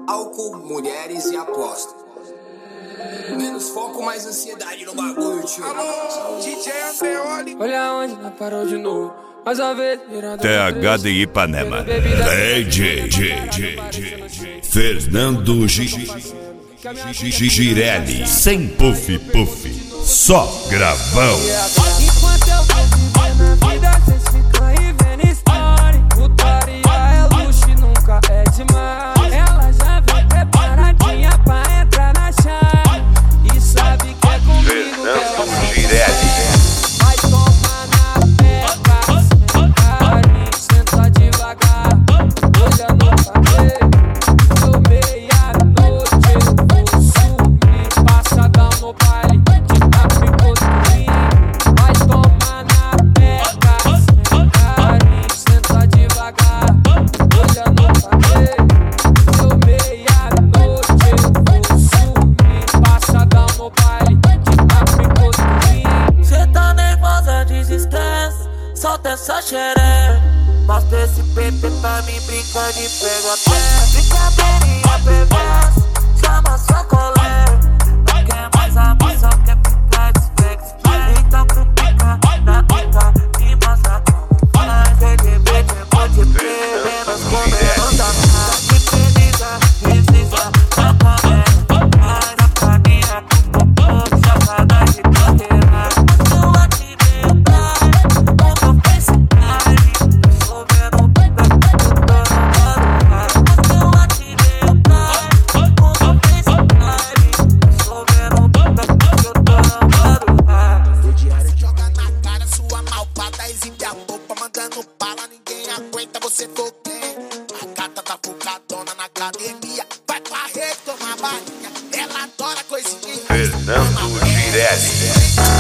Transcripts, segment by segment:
Álcool, mulheres e aposta. Menos foco, mais ansiedade no bagulho, tio. Alô, DJ Andreoli. Olha onde ela parou de novo. Mais uma vez, virada TH de Ipanema. DJ Fernando Girelli. Sem puff puff, só gravão. Enquanto eu vou viver na vida, cês ficam aí vendo story. Putaria é luxo e nunca é demais. Ela já vem preparadinha pra entrar na chave. E sabe que é comigo que ela Girelli. vai tomar na peca, sem carinho, senta devagar, olha no cabelo. Deu meia-noite, eu vou subir, passadão no baile, de Capricorninho. Vai tomar na peca, sem carinho, senta devagar, olha no cabelo. Deu meia-noite, eu vou subir, passadão no baile, de Capricorninho. Cê tá nervosa, desistência, solta essa xereca. Mostra esse PP pra mim, brinca de pego a pé. Fica bem, perversa, chama sua colega. Não quer mais amor, só quer ficar desflex. Então critica na boca e mostra como faz. LGBT, pode ver, menos comendo da cara. Que precisa, só começa. Mas a caminha com popô, chocada de carteira. Eu ativei o pai, como fez o pai. Resolvendo o problema, eu tô no eu ativei o pai, como fez o pai. Resolvendo o problema, eu tô no O diário joga na cara, sua malvada exibe a roupa, mandando bala, ninguém aguenta, você for quem? A gata tá focadona na academia, vai pra rede tomar balinha, ela adora coisinha. Fernando Girelli.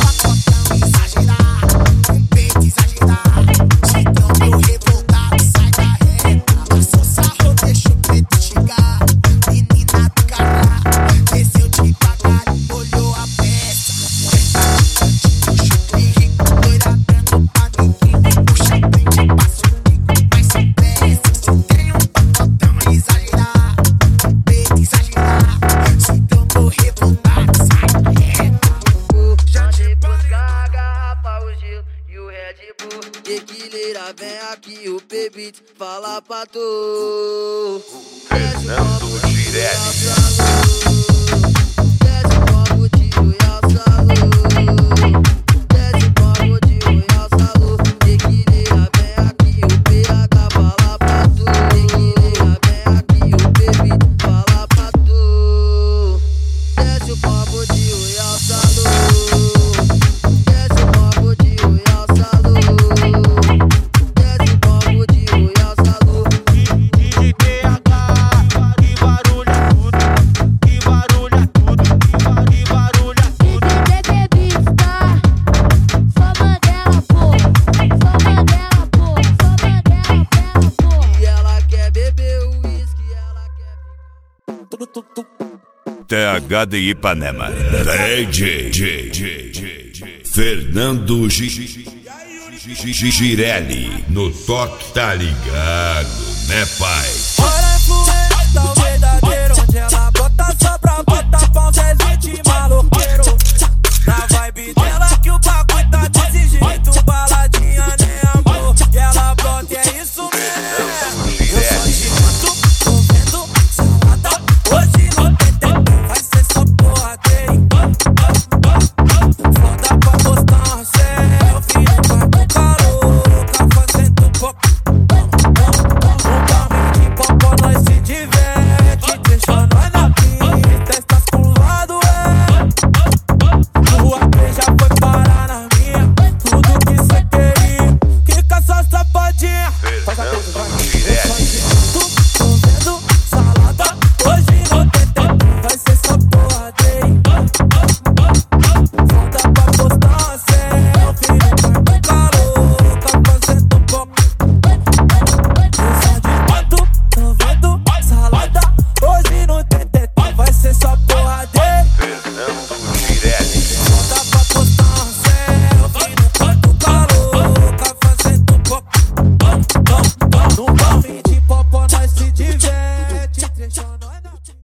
Exagerar, um peito exagerar. Chegão meu revoltado, sai da reta. Passou sarro, deixa o preto chegar. Menina do caralho, desceu devagar, olhou a peça. Puxa o rico, loira dando paninho. Puxa o prende, passa o bico, vai sem pressa. Se tem um pacotão, exagerar, um peito exagerar. Chegão meu revoltado, sai da reta. Já te buscar a garrafa, o gelo e o Red Bull. Tequileira, vem aqui o P-Beat, fala pra tu. Fernando Girelli. Desce o copo de Royal Salud. Desce o copo de Royal Salud. Tequileira, vem aqui o PH, fala pra tu. Tequileira, vem aqui o P-Beat, fala pra tu. Desce o copo de Royal Salud. Desce o copo de Royal Salud. Desce o copo de Royal Salud. De TH, que barulha tudo, que barulha tudo, que barulha tudo. DJ bebista, só Mandela, pô, só Mandela, pô, só Mandela, pô. E ela quer beber o uísque, ela quer TH de Ipanema. DJ Fernando Girelli. No toque tá ligado, né, pai?